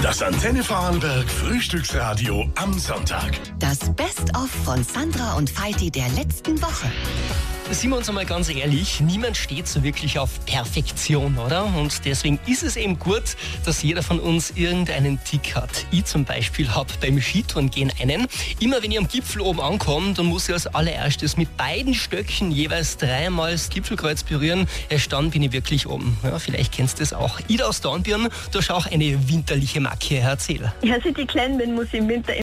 Das Antenne Vorarlberg Frühstücksradio am Sonntag. Das Best-of von Sandra und Falti der letzten Woche. Sind wir uns einmal ganz ehrlich, niemand steht so wirklich auf Perfektion, oder? Und deswegen ist es eben gut, dass jeder von uns irgendeinen Tick hat. Ich zum Beispiel habe beim Skitouren gehen einen. Immer wenn ich am Gipfel oben ankomme, dann muss ich als allererstes mit beiden Stöcken jeweils dreimal das Gipfelkreuz berühren. Erst dann bin ich wirklich oben. Ja, vielleicht kennst du das auch. Ida aus Dornbirn, du hast auch eine winterliche Macke, erzähl. Ja, seit ich klein bin, muss ich im Winter